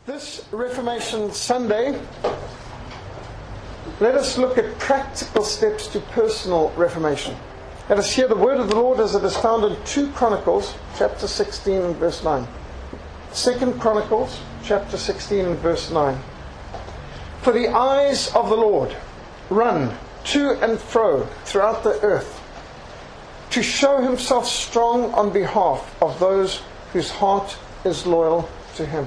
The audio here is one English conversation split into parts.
This Reformation Sunday, let us look at practical steps to personal reformation. Let us hear the word of the Lord as it is found in 2 Chronicles, chapter 16 and verse 9. 2 Chronicles, chapter 16 and verse 9. For the eyes of the Lord run to and fro throughout the earth, to show himself strong on behalf of those whose heart is loyal to him.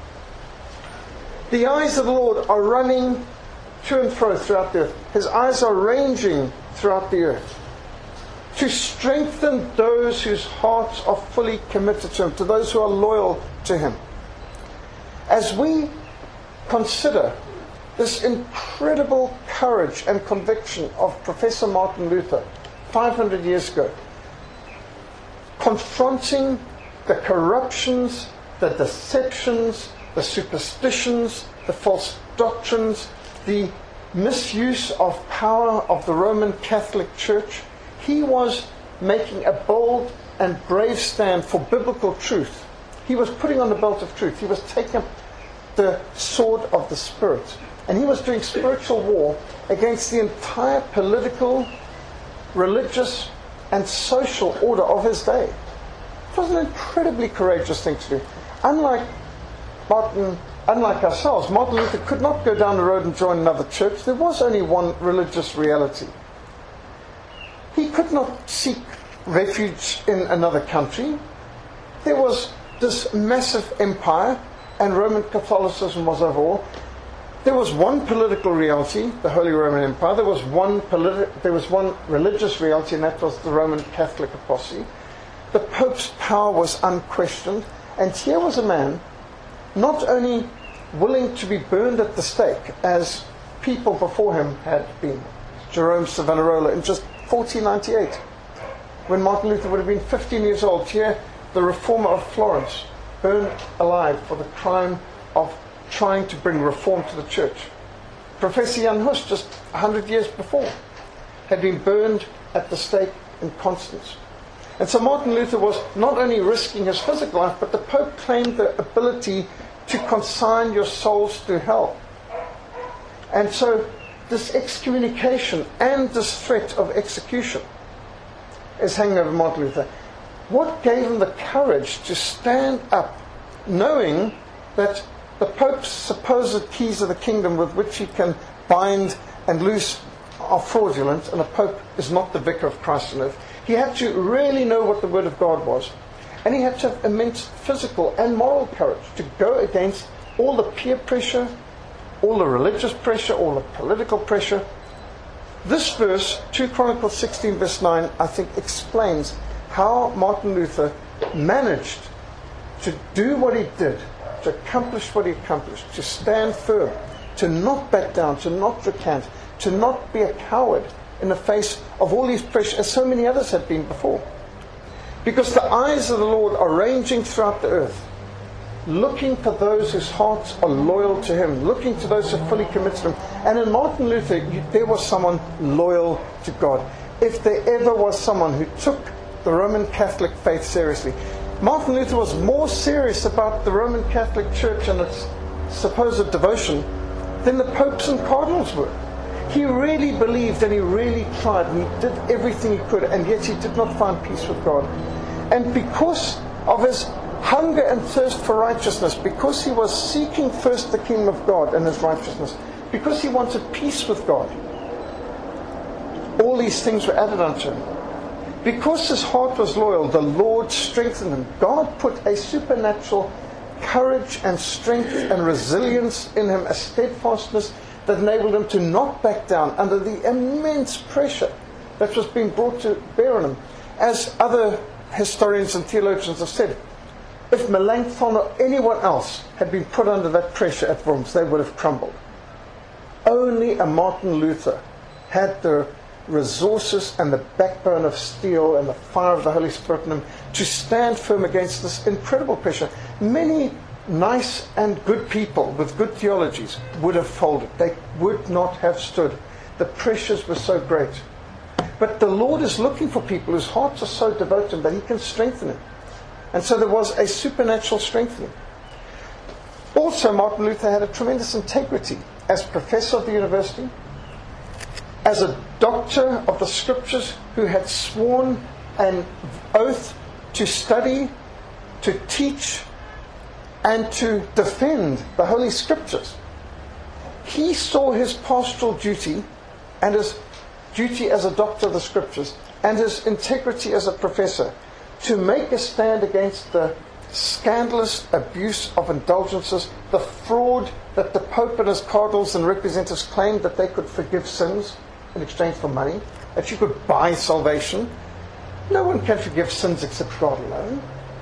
The eyes of the Lord are running to and fro throughout the earth. His eyes are ranging throughout the earth to strengthen those whose hearts are fully committed to him, to those who are loyal to him. As we consider this incredible courage and conviction of Professor Martin Luther 500 years ago, confronting the corruptions, the deceptions, the superstitions, the false doctrines, the misuse of power of the Roman Catholic Church, he was making a bold and brave stand for biblical truth. He was putting on the belt of truth. He was taking up the sword of the Spirit. And he was doing spiritual war against the entire political, religious, and social order of his day. It was an incredibly courageous thing to do. Unlike ourselves, Martin Luther could not go down the road and join another church. There was only one religious reality. He could not seek refuge in another country. There was this massive empire, and Roman Catholicism was over all. There was one political reality, the Holy Roman Empire. There was one religious reality, and that was the Roman Catholic apostasy. The Pope's power was unquestioned, and here was a man not only willing to be burned at the stake, as people before him had been. Jerome Savonarola in just 1498, when Martin Luther would have been 15 years old. Here, the reformer of Florence, burned alive for the crime of trying to bring reform to the church. Professor Jan Hus, just 100 years before, had been burned at the stake in Constance. And so Martin Luther was not only risking his physical life, but the Pope claimed the ability to consign your souls to hell. And so this excommunication and this threat of execution is hanging over Martin Luther. What gave him the courage to stand up, knowing that the Pope's supposed keys of the kingdom with which he can bind and loose are fraudulent, and a Pope is not the vicar of Christ on earth? He had to really know what the Word of God was. And he had to have immense physical and moral courage to go against all the peer pressure, all the religious pressure, all the political pressure. This verse, 2 Chronicles 16 verse 9, I think explains how Martin Luther managed to do what he did, to accomplish what he accomplished, to stand firm, to not back down, to not recant, to not be a coward in the face of all these pressures, as so many others had been before. Because the eyes of the Lord are ranging throughout the earth, looking for those whose hearts are loyal to him, looking to those who are fully committed to him. And in Martin Luther, there was someone loyal to God. If there ever was someone who took the Roman Catholic faith seriously, Martin Luther was more serious about the Roman Catholic Church and its supposed devotion than the popes and cardinals were. He really believed, and he really tried, and he did everything he could, and yet he did not find peace with God. And because of his hunger and thirst for righteousness, because he was seeking first the kingdom of God and his righteousness, because he wanted peace with God, all these things were added unto him. Because his heart was loyal, the Lord strengthened him. God put a supernatural courage and strength and resilience in him, a steadfastness that enabled him to not back down under the immense pressure that was being brought to bear on him. As other historians and theologians have said, if Melanchthon or anyone else had been put under that pressure at Worms, they would have crumbled. Only a Martin Luther had the resources and the backbone of steel and the fire of the Holy Spirit in him to stand firm against this incredible pressure. Many nice and good people with good theologies would have folded. They would not have stood. The pressures were so great. But the Lord is looking for people whose hearts are so devoted to him that he can strengthen them. And so there was a supernatural strengthening. Also, Martin Luther had a tremendous integrity as professor of the university, as a doctor of the scriptures who had sworn an oath to study, to teach, and to defend the Holy Scriptures. He saw his pastoral duty and his duty as a doctor of the Scriptures and his integrity as a professor to make a stand against the scandalous abuse of indulgences, the fraud that the Pope and his cardinals and representatives claimed that they could forgive sins in exchange for money, that you could buy salvation. No one can forgive sins except God alone.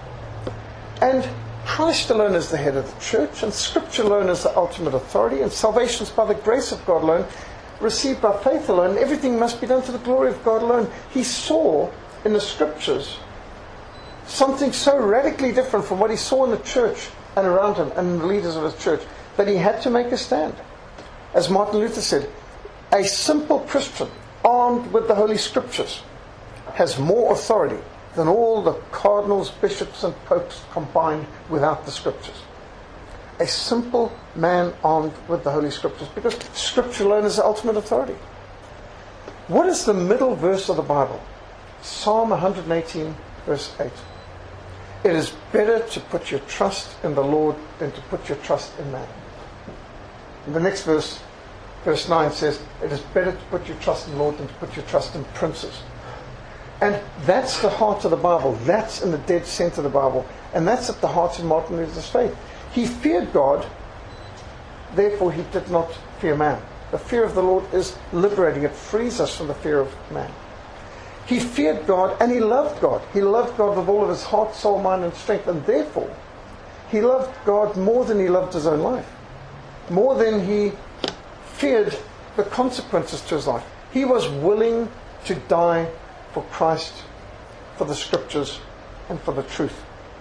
And Christ alone is the head of the church, and Scripture alone is the ultimate authority, and salvation is by the grace of God alone, received by faith alone, and everything must be done to the glory of God alone. He saw in the Scriptures something so radically different from what he saw in the church and around him and the leaders of his church that he had to make a stand. As Martin Luther said, a simple Christian armed with the Holy Scriptures has more authority than all the cardinals, bishops and popes combined without the Scriptures. A simple man armed with the Holy Scriptures, because Scripture alone is the ultimate authority. What is the middle verse of the Bible? Psalm 118 verse 8. It is better to put your trust in the Lord than to put your trust in man. And the next verse, verse 9 says, it is better to put your trust in the Lord than to put your trust in princes. And that's the heart of the Bible. That's in the dead center of the Bible. And that's at the heart of Martin Luther's faith. He feared God, therefore he did not fear man. The fear of the Lord is liberating. It frees us from the fear of man. He feared God and he loved God. He loved God with all of his heart, soul, mind and strength. And therefore, he loved God more than he loved his own life. More than he feared the consequences to his life. He was willing to die for Christ, for the Scriptures, and for the truth.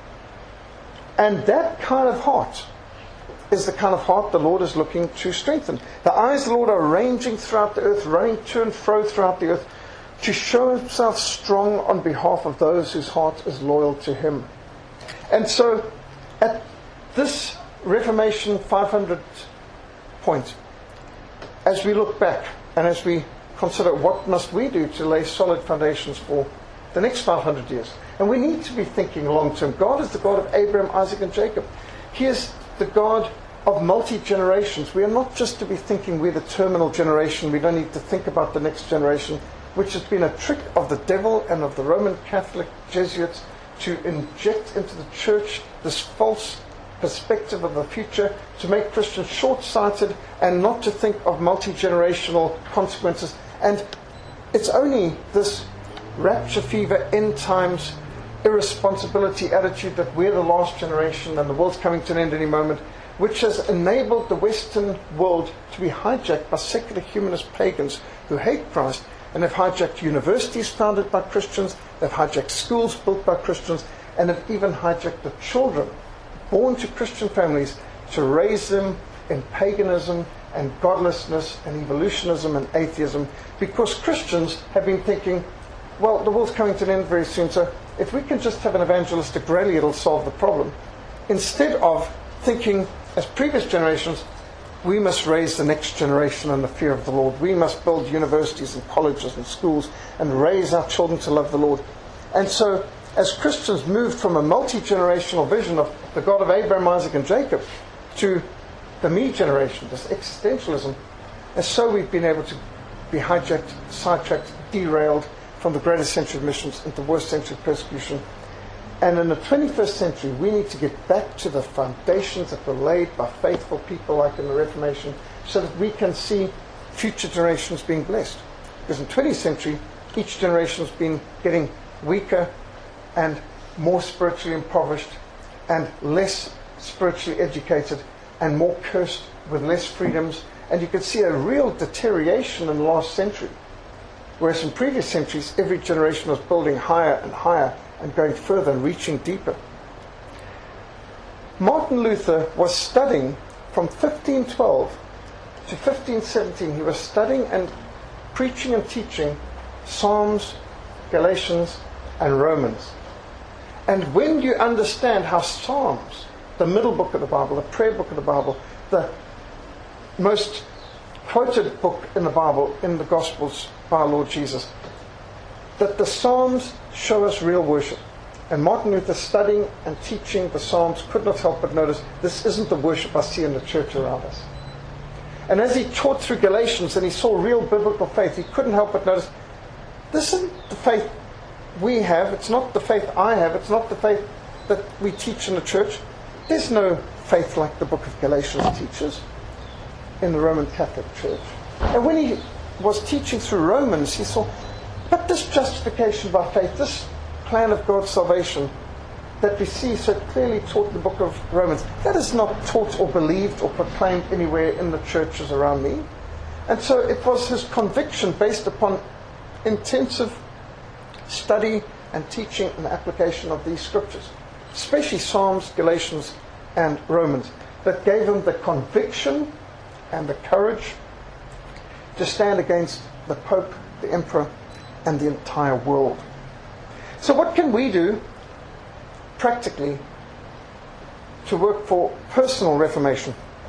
And that kind of heart is the kind of heart the Lord is looking to strengthen. The eyes of the Lord are ranging throughout the earth, running to and fro throughout the earth, to show himself strong on behalf of those whose heart is loyal to him. And so, at this Reformation 500 point, as we look back and as we consider what must we do to lay solid foundations for the next 500 years. And we need to be thinking long term. God is the God of Abraham, Isaac and Jacob. He is the God of multi-generations. We are not just to be thinking we're the terminal generation. We don't need to think about the next generation, which has been a trick of the devil and of the Roman Catholic Jesuits to inject into the church this false perspective of the future, to make Christians short-sighted and not to think of multi-generational consequences. And it's only this rapture fever, end times, irresponsibility attitude that we're the last generation and the world's coming to an end any moment, which has enabled the Western world to be hijacked by secular humanist pagans who hate Christ, and have hijacked universities founded by Christians, they've hijacked schools built by Christians, and have even hijacked the children born to Christian families to raise them in paganism and godlessness and evolutionism and atheism, because Christians have been thinking, well, the world's coming to an end very soon, so if we can just have an evangelistic rally, it'll solve the problem. Instead of thinking, as previous generations, we must raise the next generation in the fear of the Lord. We must build universities and colleges and schools and raise our children to love the Lord. And so, as Christians moved from a multi-generational vision of the God of Abraham, Isaac and Jacob to the me generation, this existentialism, and so we've been able to be hijacked, sidetracked, derailed from the greatest century of missions into the worst century of persecution. And in the 21st century, we need to get back to the foundations that were laid by faithful people like in the Reformation, so that we can see future generations being blessed. Because in the 20th century, each generation has been getting weaker and more spiritually impoverished and less spiritually educated and more cursed with less freedoms. And you could see a real deterioration in the last century. Whereas in previous centuries, every generation was building higher and higher and going further and reaching deeper. Martin Luther was studying from 1512 to 1517. He was studying and preaching and teaching Psalms, Galatians, and Romans. And when you understand how Psalms, the middle book of the Bible, the prayer book of the Bible, the most quoted book in the Bible, in the Gospels by our Lord Jesus, that the Psalms show us real worship. And Martin Luther, studying and teaching the Psalms, could not help but notice this isn't the worship I see in the church around us. And as he taught through Galatians and he saw real biblical faith, he couldn't help but notice this isn't the faith we have, it's not the faith I have, it's not the faith that we teach in the church. There's no faith like the book of Galatians teaches in the Roman Catholic Church. And when he was teaching through Romans, he saw, but this justification by faith, this plan of God's salvation that we see so clearly taught in the book of Romans, that is not taught or believed or proclaimed anywhere in the churches around me. And so it was his conviction, based upon intensive study and teaching and application of these scriptures, especially Psalms, Galatians, and Romans, that gave him the conviction and the courage to stand against the Pope, the Emperor, and the entire world. So what can we do practically to work for personal reformation?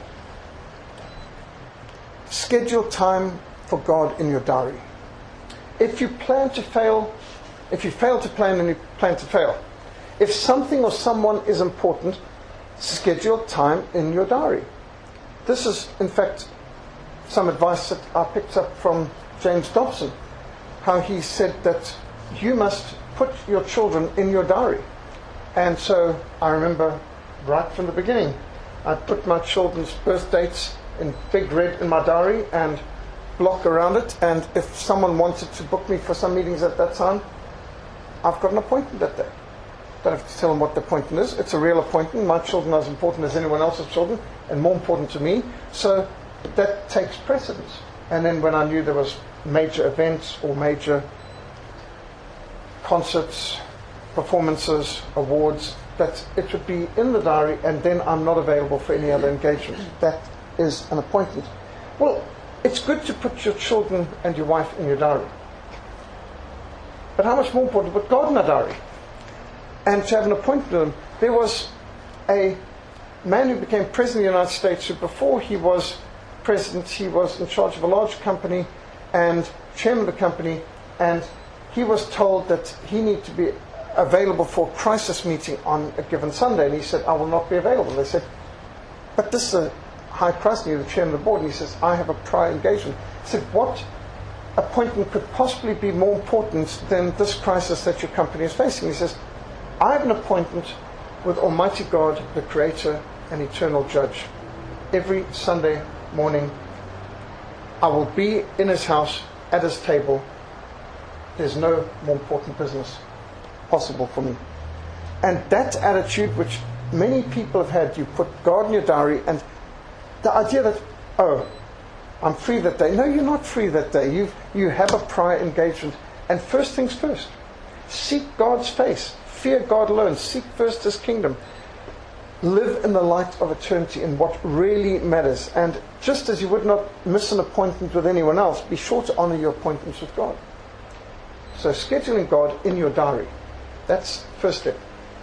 Schedule time for God in your diary. If you plan to fail, if you fail to plan, then you plan to fail. If something or someone is important, schedule time in your diary. This is, in fact, some advice that I picked up from James Dobson, how he said that you must put your children in your diary. And so I remember right from the beginning, I put my children's birth dates in big red in my diary and block around it. And if someone wanted to book me for some meetings at that time, I've got an appointment that day. Don't have to tell them what the appointment is. It's a real appointment. My children are as important as anyone else's children, and more important to me. So that takes precedence. And then when I knew there was major events or major concerts, performances, awards, that it would be in the diary, and then I'm not available for any other engagement. That is an appointment. Well, it's good to put your children and your wife in your diary. But how much more important to put God in a diary and to have an appointment with him? There was a man who became president of the United States who, before he was president, he was in charge of a large company and chairman of the company, and he was told that he needed to be available for a crisis meeting on a given Sunday, and he said, I will not be available. They said, but this is a high crisis, you're the chairman of the board. And he says, I have a prior engagement. He said, what appointment could possibly be more important than this crisis that your company is facing? He says, I have an appointment with Almighty God, the Creator and Eternal Judge. Every Sunday morning, I will be in his house, at his table. There's no more important business possible for me. And that attitude, which many people have had, you put God in your diary, and the idea that, oh, I'm free that day. No, you're not free that day. You have a prior engagement. And first things first. Seek God's face. Fear God alone. Seek first his kingdom. Live in the light of eternity in what really matters. And just as you would not miss an appointment with anyone else, be sure to honor your appointments with God. So scheduling God in your diary. That's the first step.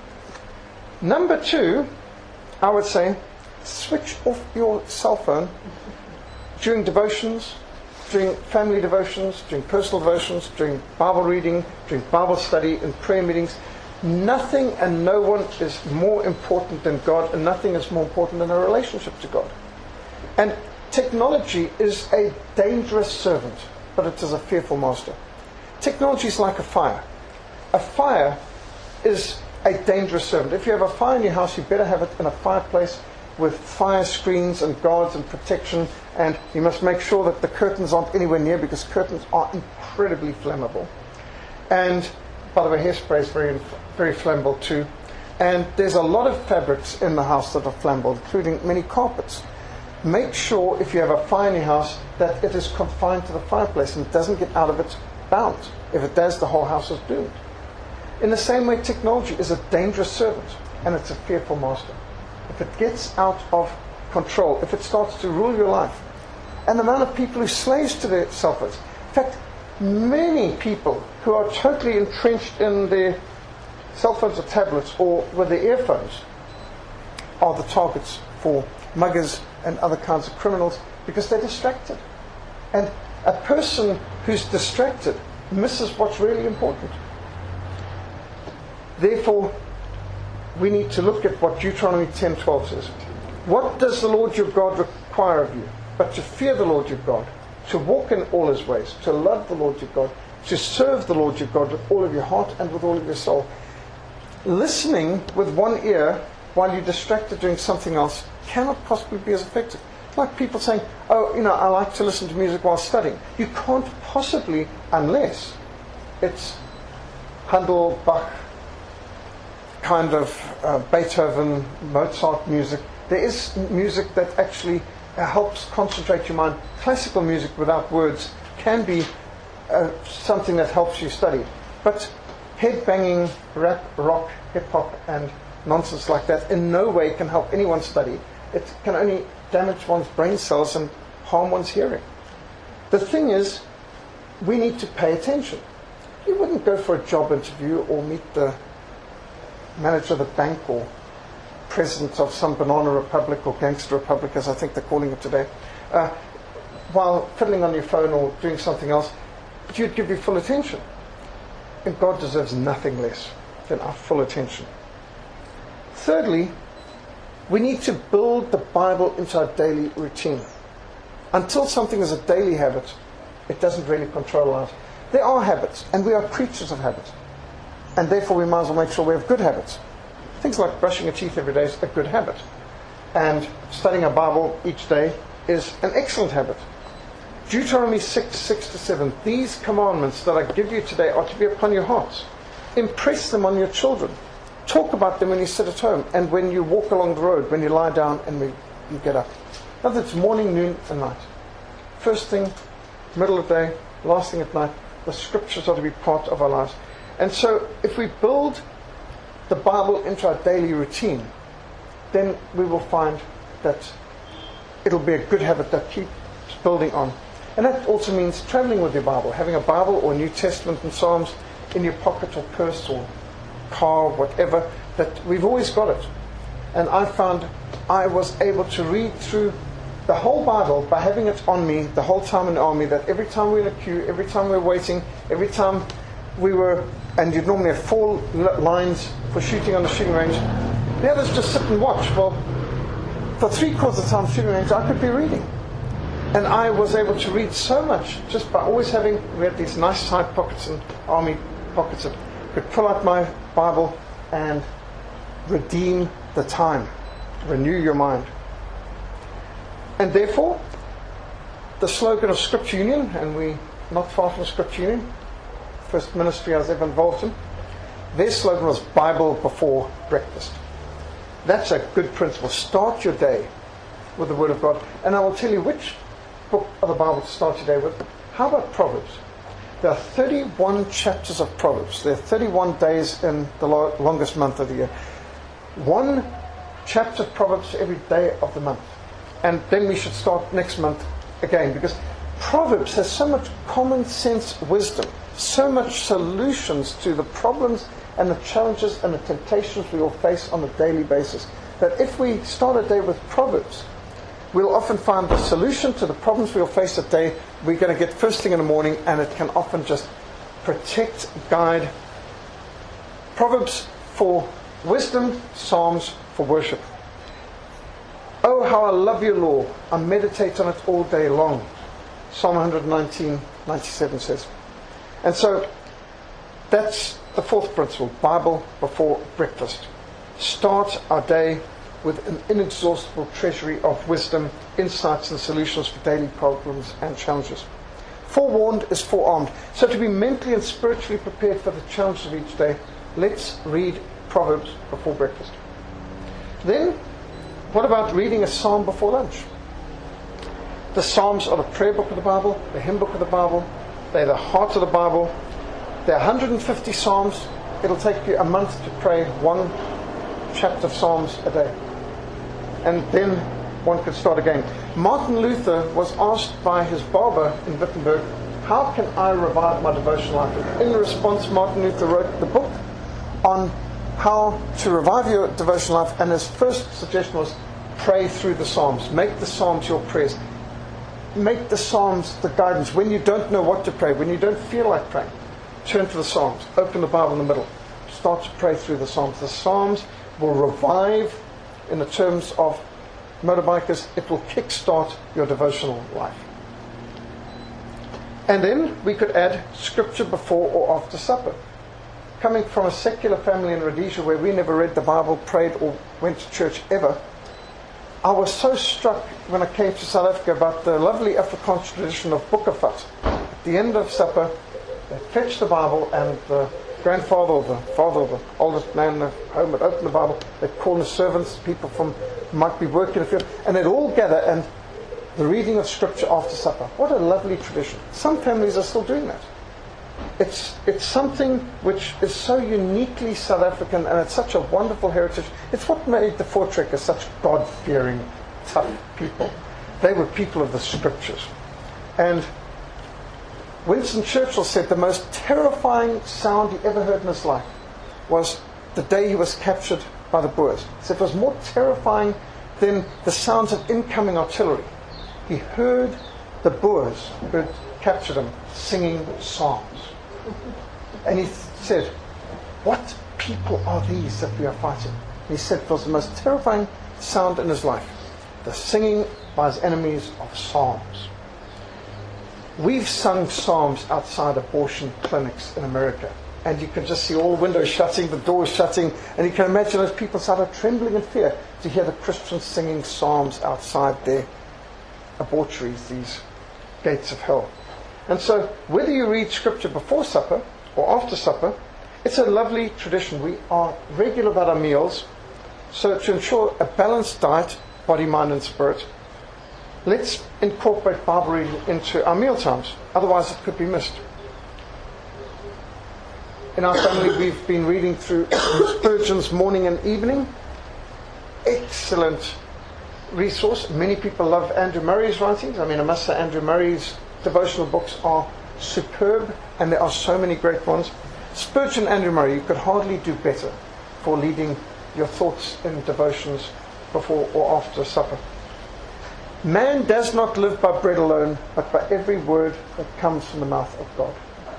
Number 2, I would say, switch off your cell phone during devotions, during family devotions, during personal devotions, during Bible reading, during Bible study and prayer meetings. Nothing and no one is more important than God, and nothing is more important than a relationship to God. And technology is a dangerous servant, but it is a fearful master. Technology is like a fire. A fire is a dangerous servant. If you have a fire in your house, you better have it in a fireplace with fire screens and guards and protection, and you must make sure that the curtains aren't anywhere near, because curtains are incredibly flammable. And by the way, hairspray is very, very flammable too. And there's a lot of fabrics in the house that are flammable, including many carpets. Make sure, if you have a fire in your house, that it is confined to the fireplace and doesn't get out of its bounds. If it does, the whole house is doomed. In the same way, technology is a dangerous servant, and it's a fearful master. If it gets out of control, if it starts to rule your life, and the amount of people who slaves to their cell phones. In fact, many people who are totally entrenched in their cell phones or tablets or with their earphones are the targets for muggers and other kinds of criminals because they're distracted. And a person who's distracted misses what's really important. Therefore, we need to look at what Deuteronomy 10:12 says. What does the Lord your God require of you? But to fear the Lord your God, to walk in all his ways, to love the Lord your God, to serve the Lord your God with all of your heart and with all of your soul. Listening with one ear while you're distracted doing something else cannot possibly be as effective. Like people saying, oh, I like to listen to music while studying. You can't possibly, unless it's Handel, Bach, kind of Beethoven, Mozart music. There is music that actually helps concentrate your mind. Classical music without words can be something that helps you study. But head-banging, rap, rock, hip-hop and nonsense like that in no way can help anyone study. It can only damage one's brain cells and harm one's hearing. The thing is, we need to pay attention. You wouldn't go for a job interview or meet the manager of the bank or president of some banana republic or gangster republic, as I think they're calling it today, while fiddling on your phone or doing something else. But you'd give your full attention. And God deserves nothing less than our full attention. Thirdly, we need to build the Bible into our daily routine. Until something is a daily habit, it doesn't really control our lives. There are habits, and we are creatures of habit. And therefore we might as well make sure we have good habits. Things like brushing your teeth every day is a good habit. And studying a Bible each day is an excellent habit. Deuteronomy 6:6-7. These commandments that I give you today are to be upon your hearts. Impress them on your children. Talk about them when you sit at home and when you walk along the road, when you lie down and when you get up. In other words, morning, noon and night. First thing, middle of the day, last thing at night. The scriptures are to be part of our lives. And so if we build the Bible into our daily routine, then we will find that it'll be a good habit that keeps building on. And that also means traveling with your Bible, having a Bible or New Testament and Psalms in your pocket or purse or car, whatever, that we've always got it. And I found I was able to read through the whole Bible by having it on me the whole time in the army, that every time we were in a queue, every time we were waiting, every time we were, and you'd normally have 4 lines for shooting on the shooting range, the others just sit and watch. Well, for 3/4 of the time shooting range, I could be reading. And I was able to read so much just by always having, we had these nice side pockets and army pockets that could pull out my Bible and redeem the time, renew your mind. And therefore, the slogan of Scripture Union, and we're not far from Scripture Union, first ministry I was ever involved in, their slogan was Bible before breakfast. That's a good principle. Start your day with the Word of God. And I will tell you which book of the Bible to start your day with. How about Proverbs? There are 31 chapters of Proverbs. There are 31 days in the longest month of the year. 1 chapter of Proverbs every day of the month. And then we should start next month again, because Proverbs has so much common sense wisdom, so much solutions to the problems and the challenges and the temptations we all face on a daily basis, that if we start a day with Proverbs, we'll often find the solution to the problems we'll face that day we're going to get first thing in the morning, and it can often just protect, guide. Proverbs for wisdom, Psalms for worship. Oh, how I love your law. I meditate on it all day long. Psalm 119:97 says. And so that's the fourth principle, Bible before breakfast. Start our day with an inexhaustible treasury of wisdom, insights and solutions for daily problems and challenges. Forewarned is forearmed. So to be mentally and spiritually prepared for the challenges of each day, let's read Proverbs before breakfast. Then, what about reading a psalm before lunch? The Psalms are the prayer book of the Bible, the hymn book of the Bible. They're the heart of the Bible. There are 150 Psalms. It'll take you a month to pray 1 chapter of Psalms a day. And then one could start again. Martin Luther was asked by his barber in Wittenberg, how can I revive my devotional life? And in response, Martin Luther wrote the book on how to revive your devotional life, and his first suggestion was pray through the Psalms. Make the Psalms your prayers. Make the Psalms the guidance. When you don't know what to pray, when you don't feel like praying, turn to the Psalms. Open the Bible in the middle. Start to pray through the Psalms. The Psalms will revive, in the terms of motorbikers, it will kickstart your devotional life. And then we could add scripture before or after supper. Coming from a secular family in Rhodesia where we never read the Bible, prayed, or went to church ever, I was so struck when I came to South Africa about the lovely Afrikaans tradition of boekevat. At the end of supper, they fetch the Bible, and the grandfather or the father or the oldest man in the home would open the Bible. They'd call the servants, people from who might be working in the field, and they'd all gather, and the reading of scripture after supper. What a lovely tradition. Some families are still doing that. It's something which is so uniquely South African, and it's such a wonderful heritage. It's what made the Voortrekkers such God-fearing, tough people. They were people of the scriptures. And Winston Churchill said the most terrifying sound he ever heard in his life was the day he was captured by the Boers. He said it was more terrifying than the sounds of incoming artillery. He heard the Boers who had captured him singing psalms. And he said, what people are these that we are fighting? He said it was the most terrifying sound in his life, the singing by his enemies of psalms. We've sung psalms outside abortion clinics in America, and you can just see all the windows shutting, the doors shutting, and you can imagine those people started trembling in fear to hear the Christians singing psalms outside their abortories, these gates of hell. And so, whether you read scripture before supper or after supper, it's a lovely tradition. We are regular about our meals, so to ensure a balanced diet, body, mind and spirit, let's incorporate Bible reading into our meal times. Otherwise it could be missed. In our family we've been reading through Spurgeon's Morning and Evening. Excellent resource. Many people love Andrew Murray's writings. I must say Andrew Murray's devotional books are superb, and there are so many great ones. Spurgeon and Andrew Murray, you could hardly do better for leading your thoughts in devotions before or after supper. Man does not live by bread alone, but by every word that comes from the mouth of God.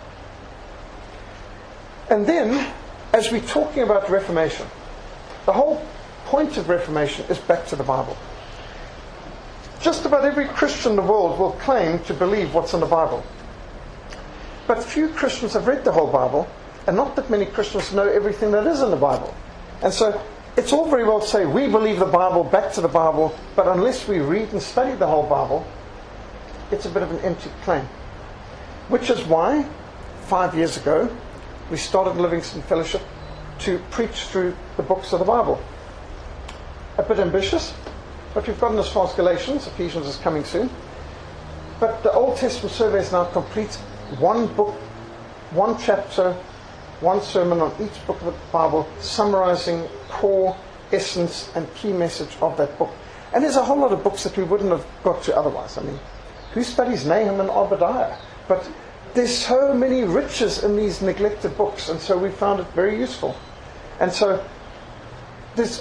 And then, as we're talking about Reformation, the whole point of Reformation is back to the Bible. Just about every Christian in the world will claim to believe what's in the Bible. But few Christians have read the whole Bible, and not that many Christians know everything that is in the Bible. And so it's all very well to say we believe the Bible, back to the Bible, but unless we read and study the whole Bible, it's a bit of an empty claim. Which is why, 5 years ago, we started Livingston Fellowship to preach through the books of the Bible. A bit ambitious, but we've gotten as far as Galatians. Ephesians is coming soon. But the Old Testament survey is now complete. One book, one chapter, one sermon on each book of the Bible, summarizing core, essence, and key message of that book. And there's a whole lot of books that we wouldn't have got to otherwise. Who studies Nahum and Obadiah? But there's so many riches in these neglected books, and so we found it very useful. And so there's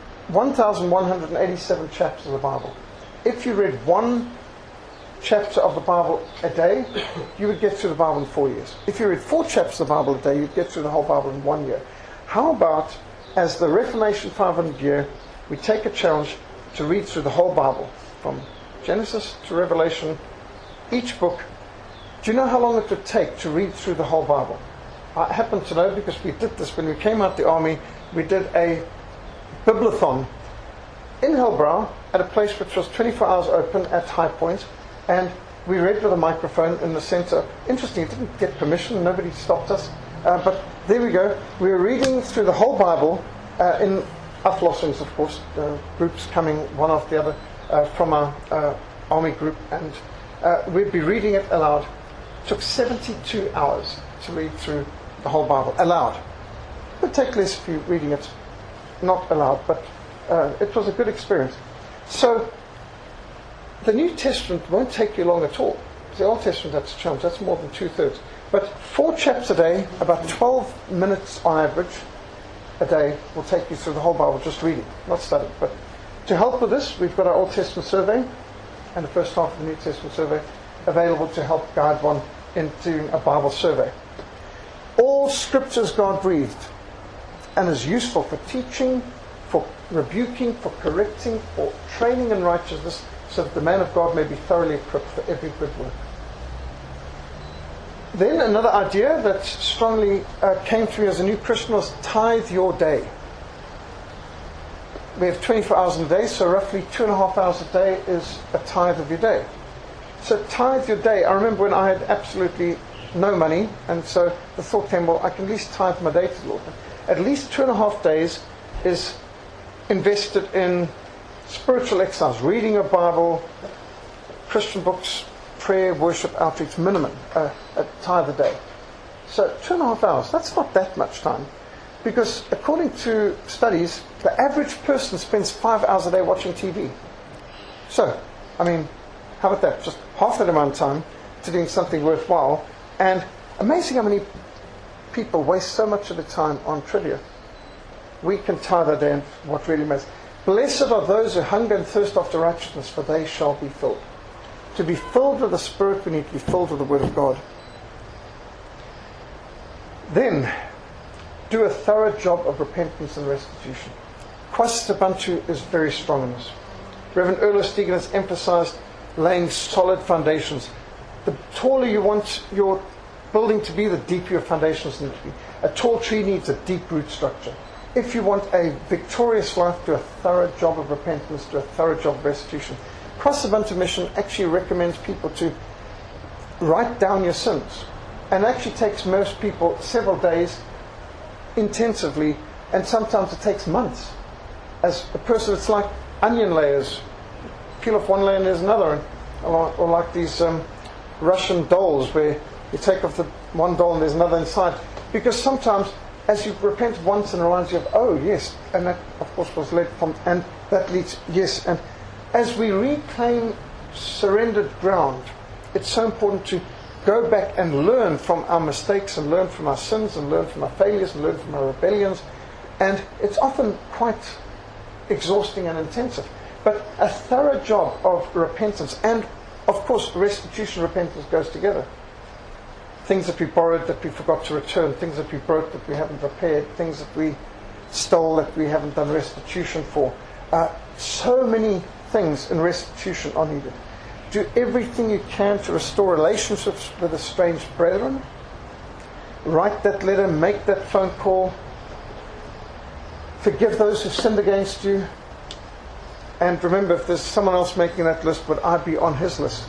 1,187 chapters of the Bible. If you read one chapter of the Bible a day, you would get through the Bible in 4 years. If you read 4 chapters of the Bible a day, you'd get through the whole Bible in 1 year. How about, as the Reformation 500 year, we take a challenge to read through the whole Bible, from Genesis to Revelation, each book. Do you know how long it would take to read through the whole Bible? I happen to know because we did this when we came out the army. We did a Bibliothon in Hillbrow at a place which was 24 hours open at High Point, and we read with a microphone in the center. Interesting, it didn't get permission, nobody stopped us, but there we go. We were reading through the whole Bible in Aflossings, of course, groups coming one after the other from our army group, and we'd be reading it aloud. It took 72 hours to read through the whole Bible aloud. It would take less if you're reading it not aloud, but it was a good experience. So the New Testament won't take you long at all. The Old Testament, that's a challenge. That's more than 2/3. But 4 chapters a day, about 12 minutes on average, a day will take you through the whole Bible, just reading, not studying. But to help with this, we've got our Old Testament survey and the first half of the New Testament survey available to help guide one into a Bible survey. All Scripture is God-breathed and is useful for teaching, for rebuking, for correcting, for training in righteousness, so that the man of God may be thoroughly equipped for every good work. Then another idea that strongly came to me as a new Christian was tithe your day. We have 24 hours in a day, so roughly 2.5 hours a day is a tithe of your day. So tithe your day. I remember when I had absolutely no money, and so the thought came, well, I can at least tithe my day to the Lord. At least 2.5 days is invested in spiritual exercise, reading a Bible, Christian books, prayer, worship, outreach, minimum, a tithe a day. So 2.5 hours, that's not that much time. Because according to studies, the average person spends 5 hours a day watching TV. So, I mean, how about that? Just half that amount of time to doing something worthwhile. And amazing how many people waste so much of their time on trivia. We can tithe our day and what really matters. Blessed are those who hunger and thirst after righteousness, for they shall be filled. To be filled with the Spirit, we need to be filled with the Word of God. Then, do a thorough job of repentance and restitution. Christ Ubuntu is very strong in this. Reverend Erlo Stegen has emphasized laying solid foundations. The taller you want your building to be, the deeper your foundations need to be. A tall tree needs a deep root structure. If you want a victorious life, do a thorough job of repentance, do a thorough job of restitution. Cross Ubuntu Mission actually recommends people to write down your sins. And actually takes most people several days intensively, and sometimes it takes months. As a person, it's like onion layers. Peel off one layer and there's another. Or like these Russian dolls where you take off the one doll and there's another inside. Because sometimes as you repent once and realize you have, oh yes, and that of course was led from, and that leads, yes. And as we reclaim surrendered ground, it's so important to go back and learn from our mistakes and learn from our sins and learn from our failures and learn from our rebellions. And it's often quite exhausting and intensive. But a thorough job of repentance, and of course restitution and repentance goes together. Things that we borrowed that we forgot to return, things that we broke that we haven't repaired, things that we stole that we haven't done restitution for. So many things in restitution are needed. Do everything you can to restore relationships with estranged brethren. Write that letter, make that phone call. Forgive those who sinned against you. And remember, if there's someone else making that list, would I be on his list?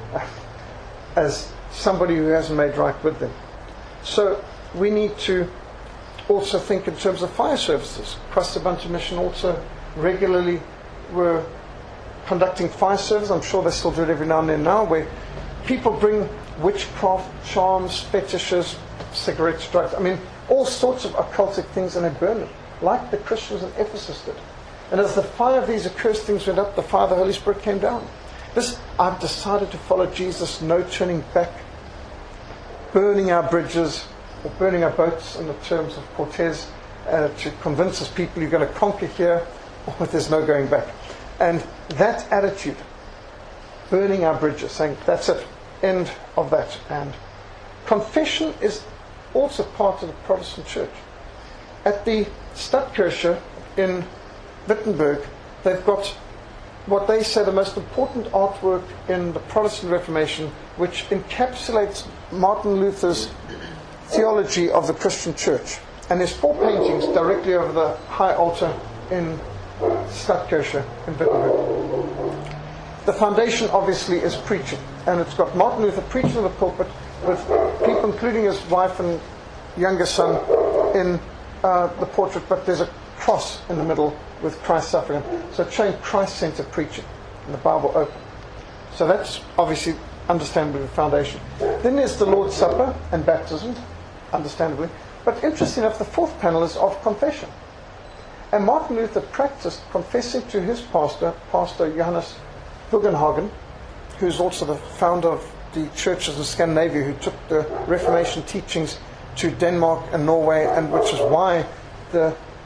As somebody who hasn't made right with them. So we need to also think in terms of fire services. Cross Ubuntu Mission also regularly were conducting fire service. I'm sure they still do it every now and then now, where people bring witchcraft, charms, fetishes, cigarettes, drugs. I mean, all sorts of occultic things, and they burn them, like the Christians in Ephesus did. And as the fire of these accursed things went up, the fire of the Holy Spirit came down. I've decided to follow Jesus, no turning back, burning our bridges, or burning our boats in the terms of Cortez, to convince us people you're going to conquer here, or there's no going back. And that attitude, burning our bridges, saying that's it, end of that. And confession is also part of the Protestant church. At the Stadtkirche in Wittenberg, they've got what they say the most important artwork in the Protestant Reformation, which encapsulates Martin Luther's theology of the Christian church. And there's 4 paintings directly over the high altar in Stadtkirche in Wittenberg. The foundation obviously is preaching, and it's got Martin Luther preaching in the pulpit with people, including his wife and younger son, in the portrait, but there's a cross in the middle with Christ suffering. So it's showing Christ-centered preaching and the Bible open. So that's obviously understandably the foundation. Then there's the Lord's Supper and baptism, understandably. But interesting enough, the 4th panel is of confession. And Martin Luther practiced confessing to his pastor Johannes Bugenhagen, who's also the founder of the churches in Scandinavia, who took the Reformation teachings to Denmark and Norway, and which is why the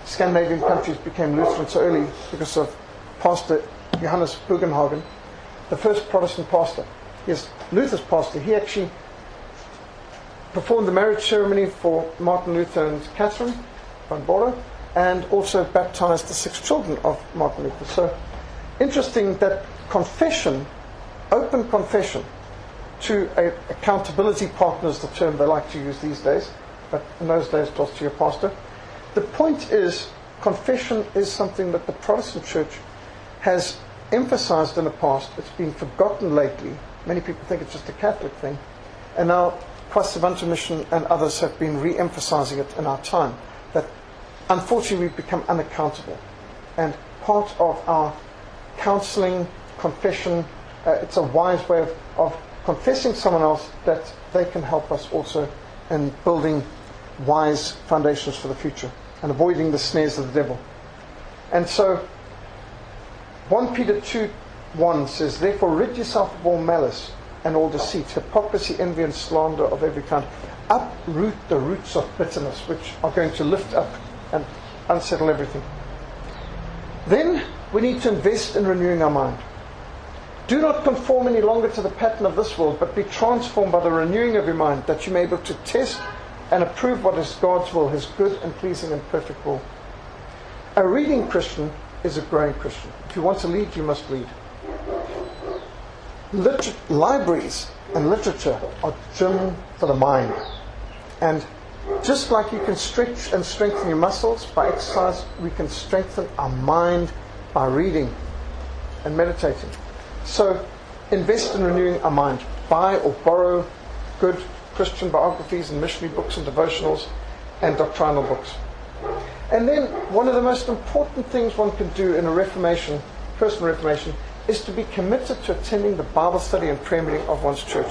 Scandinavian countries became Lutheran so early because of Pastor Johannes Bugenhagen, the first Protestant pastor. Yes, Luther's pastor. He actually performed the marriage ceremony for Martin Luther and Catherine van Bora, and also baptized the 6 children of Martin Luther. So interesting that confession, open confession to accountability partner is the term they like to use these days, but in those days it was to your pastor. The point is, confession is something that the Protestant church has emphasized in the past. It's been forgotten lately. Many people think it's just a Catholic thing. And now Quasavantu Mission and others have been re-emphasizing it in our time. That unfortunately we've become unaccountable. And part of our counseling, confession, it's a wise way of confessing someone else that they can help us also in building wise foundations for the future and avoiding the snares of the devil. And so 1 Peter 2:1 says, "Therefore rid yourself of all malice and all deceit, hypocrisy, envy and slander of every kind. Uproot the roots of bitterness which are going to lift up and unsettle everything." Then we need to invest in renewing our mind. Do not conform any longer to the pattern of this world, but be transformed by the renewing of your mind, that you may be able to test and approve what is God's will, His good and pleasing and perfect will. A reading Christian is a growing Christian. If you want to lead, you must read. Libraries and literature are gym for the mind. And just like you can stretch and strengthen your muscles by exercise, we can strengthen our mind by reading and meditating. So invest in renewing our mind. Buy or borrow good Christian biographies and missionary books and devotionals and doctrinal books. And then one of the most important things one can do in a reformation, personal reformation, is to be committed to attending the Bible study and prayer meeting of one's church.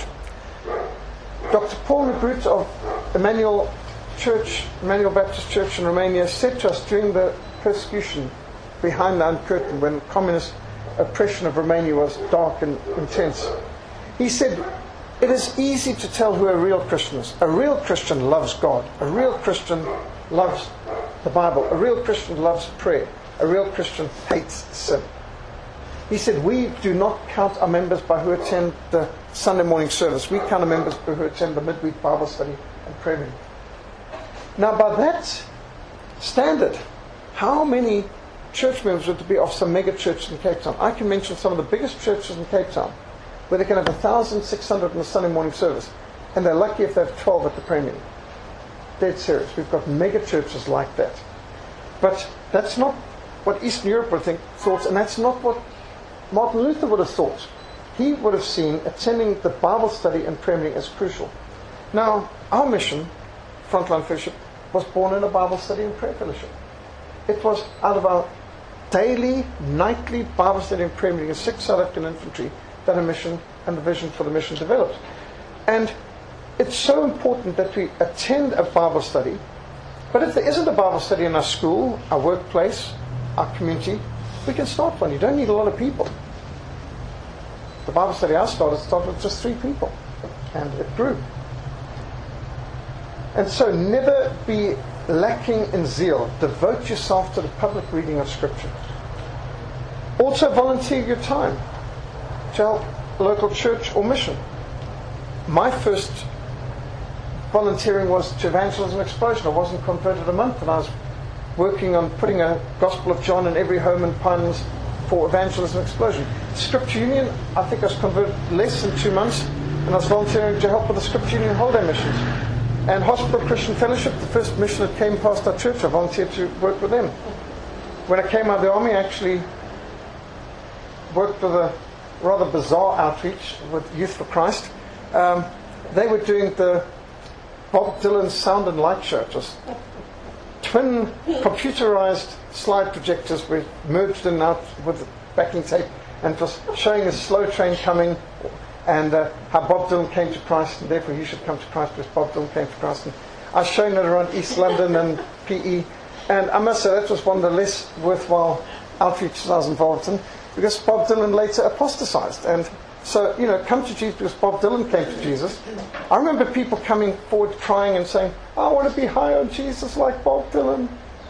Dr. Paul Negrut of Emmanuel Baptist Church in Romania said to us during the persecution behind the Iron Curtain, when communist oppression of Romania was dark and intense, he said, "It is easy to tell who a real Christian is. A real Christian loves God. A real Christian loves the Bible. A real Christian loves prayer. A real Christian hates sin." He said, "We do not count our members by who attend the Sunday morning service. We count our members by who attend the midweek Bible study and prayer meeting." Now, by that standard, how many church members would there be of some mega churches in Cape Town? I can mention some of the biggest churches in Cape Town, where they can have 1,600 in the Sunday morning service, and they're lucky if they have 12 at the prayer meeting. Dead serious. We've got mega churches like that. But that's not what Eastern Europe would think, thought, and that's not what Martin Luther would have thought. He would have seen attending the Bible study and prayer meeting as crucial. Now, our mission, Frontline Fellowship, was born in a Bible study and prayer fellowship. It was out of our daily, nightly Bible study and prayer meeting of 6th South African Infantry that a mission and the vision for the mission developed. And it's so important that we attend a Bible study. But if there isn't a Bible study in our school, our workplace, our community, we can start one. You don't need a lot of people. The Bible study I started with just 3 people. And it grew. And so never be lacking in zeal. Devote yourself to the public reading of Scripture. Also volunteer your time to help a local church or mission. My first volunteering was to Evangelism Explosion. I wasn't converted a month, and I was working on putting a Gospel of John in every home in Pines for Evangelism Explosion. Scripture Union, I think I was converted less than 2 months, and I was volunteering to help with the Scripture Union holiday missions. And Hospital Christian Fellowship, the first mission that came past our church, I volunteered to work with them. When I came out of the army, I actually worked with a rather bizarre outreach with Youth for Christ. They were doing the Bob Dylan sound and light show. It was twin computerized slide projectors were merged in and out with backing tape, and it was showing a slow train coming, and how Bob Dylan came to Christ, and therefore you should come to Christ because Bob Dylan came to Christ. And I was showing it around East London and PE, and I must say that was one of the less worthwhile outreaches I was involved in, because Bob Dylan later apostatized. And so, come to Jesus because Bob Dylan came to Jesus. I remember people coming forward crying and saying, "I want to be high on Jesus like Bob Dylan."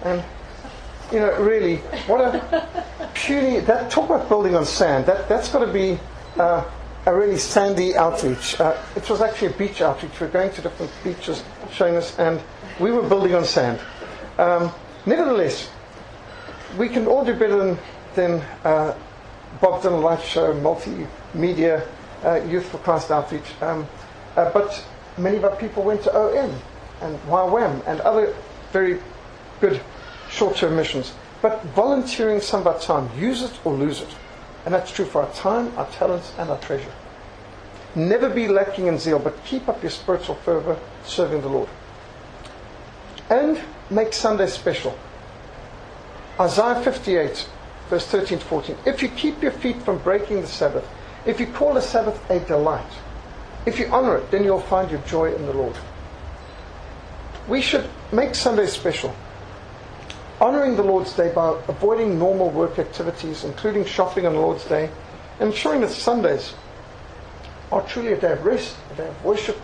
And, you know, really, what a puny, that, talk about building on sand, that's got to be a really sandy outreach. It was actually a beach outreach. We were going to different beaches showing us, and we were building on sand. Nevertheless, we can all do better than Bob Dylan Life Show, multimedia, Youth for Christ outreach. But many of our people went to OM and YWAM and other very good short-term missions. But volunteering some of our time, use it or lose it. And that's true for our time, our talents, and our treasure. Never be lacking in zeal, but keep up your spiritual fervor serving the Lord. And make Sunday special. Isaiah 58, verse 13 to 14. If you keep your feet from breaking the Sabbath, if you call the Sabbath a delight, if you honor it, then you'll find your joy in the Lord. We should make Sunday special. Honoring the Lord's Day by avoiding normal work activities, including shopping on the Lord's Day, and ensuring that Sundays are truly a day of rest, a day of worship,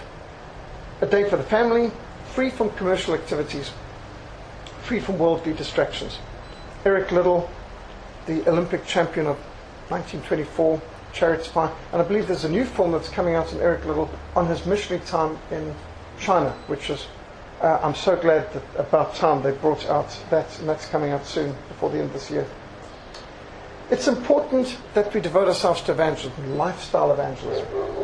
a day for the family, free from commercial activities, free from worldly distractions. Eric Liddell, the Olympic champion of 1924, Chariots of Fire, and I believe there's a new film that's coming out in Eric Liddell on his missionary time in China, which is, I'm so glad that about time they brought out that, and that's coming out soon, before the end of this year. It's important that we devote ourselves to evangelism, lifestyle evangelism.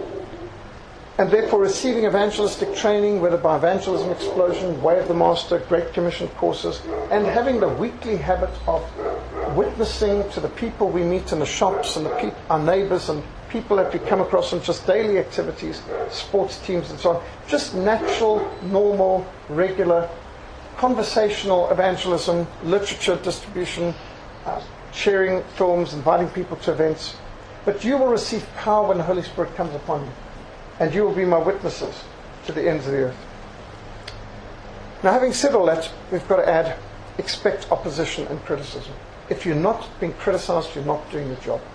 And therefore receiving evangelistic training, whether by Evangelism Explosion, Way of the Master, Great Commission courses, and having the weekly habit of witnessing to the people we meet in the shops and our neighbours and people that we come across in just daily activities, sports teams and so on. Just natural, normal, regular, conversational evangelism, literature distribution, sharing films, inviting people to events. But you will receive power when the Holy Spirit comes upon you. And you will be my witnesses to the ends of the earth. Now, having said all that, we've got to add, expect opposition and criticism. If you're not being criticized, you're not doing the job.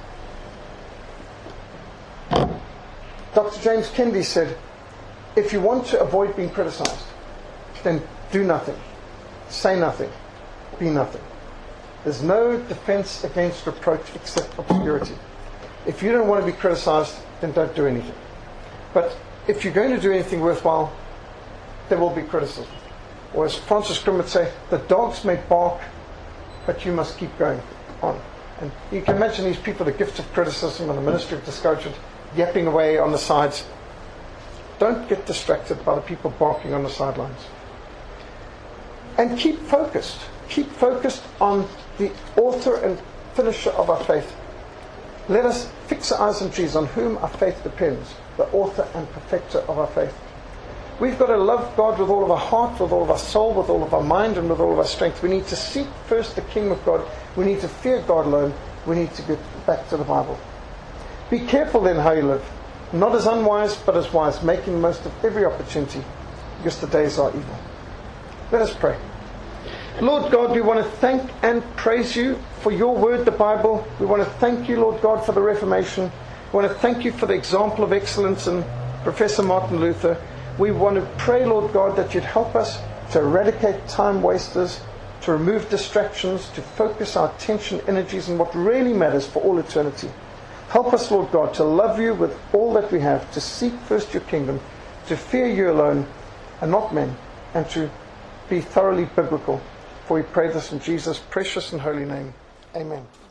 Dr. James Kennedy said, if you want to avoid being criticized, then do nothing, say nothing, be nothing. There's no defense against reproach except obscurity. If you don't want to be criticized, then don't do anything. But if you're going to do anything worthwhile, there will be criticism. Or as Francis Crimm would say, the dogs may bark, but you must keep going on. And you can imagine these people, the gift of criticism and the ministry of discouragement, yapping away on the sides. Don't get distracted by the people barking on the sidelines. And keep focused. Keep focused on the author and finisher of our faith. Let us fix our eyes on Jesus, on whom our faith depends, the author and perfecter of our faith. We've got to love God with all of our heart, with all of our soul, with all of our mind, and with all of our strength. We need to seek first the kingdom of God. We need to fear God alone. We need to get back to the Bible. Be careful then how you live. Not as unwise, but as wise, making the most of every opportunity, because the days are evil. Let us pray. Lord God, we want to thank and praise you for your word, the Bible. We want to thank you, Lord God, for the Reformation. We want to thank you for the example of excellence in Professor Martin Luther. We want to pray, Lord God, that you'd help us to eradicate time wasters, to remove distractions, to focus our attention, energies on what really matters for all eternity. Help us, Lord God, to love you with all that we have, to seek first your kingdom, to fear you alone and not men, and to be thoroughly biblical. For we pray this in Jesus' precious and holy name. Amen.